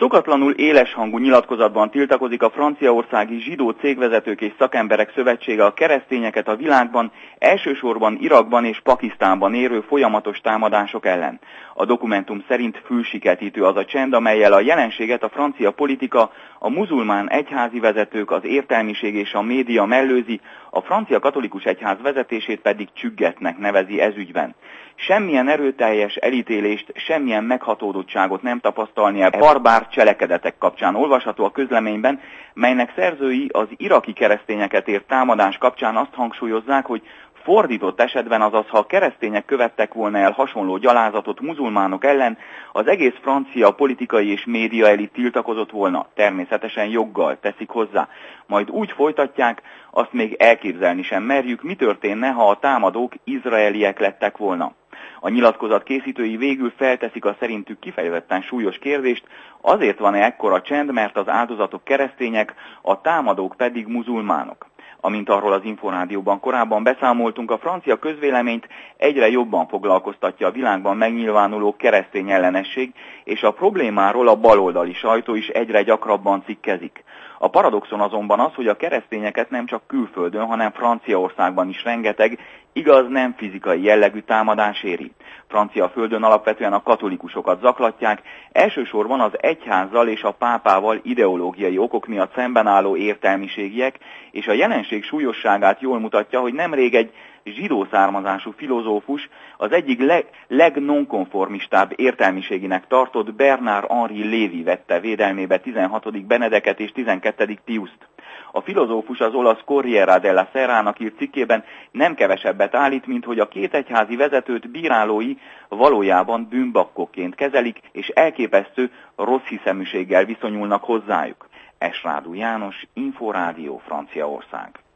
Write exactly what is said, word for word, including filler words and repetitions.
Szokatlanul éleshangú nyilatkozatban tiltakozik a franciaországi zsidó cégvezetők és szakemberek szövetsége a keresztényeket a világban, elsősorban Irakban és Pakisztánban érő folyamatos támadások ellen. A dokumentum szerint fülsiketítő az a csend, amellyel a jelenséget a francia politika, a muzulmán egyházi vezetők, az értelmiség és a média mellőzi, a francia katolikus egyház vezetését pedig csüggetnek nevezi ez ügyben. Semmilyen erőteljes elítélést, semmilyen meghatódottságot nem tapasztalni a barbár cselekedetek kapcsán olvasható a közleményben, melynek szerzői az iraki keresztényeket ért támadás kapcsán azt hangsúlyozzák, hogy fordított esetben, azaz ha a keresztények követtek volna el hasonló gyalázatot muzulmánok ellen, az egész francia politikai és média elit tiltakozott volna, természetesen joggal teszik hozzá. Majd úgy folytatják, azt még elképzelni sem merjük, mi történne, ha a támadók izraeliek lettek volna. A nyilatkozat készítői végül felteszik a szerintük kifejezetten súlyos kérdést, azért van-e ekkora csend, mert az áldozatok keresztények, a támadók pedig muzulmánok. Amint arról az Inforádióban korábban beszámoltunk, a francia közvéleményt egyre jobban foglalkoztatja a világban megnyilvánuló keresztény ellenesség, és a problémáról a baloldali sajtó is egyre gyakrabban cikkezik. A paradoxon azonban az, hogy a keresztényeket nem csak külföldön, hanem Franciaországban is rengeteg, igaz nem fizikai jellegű támadás éri. Francia földön alapvetően a katolikusokat zaklatják, elsősorban az egyházzal és a pápával ideológiai okok miatt szemben álló értelmiségiek, és a jelenség súlyosságát jól mutatja, hogy nemrég egy zsidó származású filozófus, az egyik leg, legnonkonformistább értelmiséginek tartott Bernard-Henri Lévy vette védelmébe tizenhatodik Benedeket és tizenkettedik Piuszt. A filozófus az olasz Corriere della Sera-nak írt cikkében nem kevesebbet állít, mint hogy a két egyházi vezetőt bírálói valójában bűnbakkokként kezelik, és elképesztő rossz hiszeműséggel viszonyulnak hozzájuk. Esrádú János, Inforádió, Franciaország.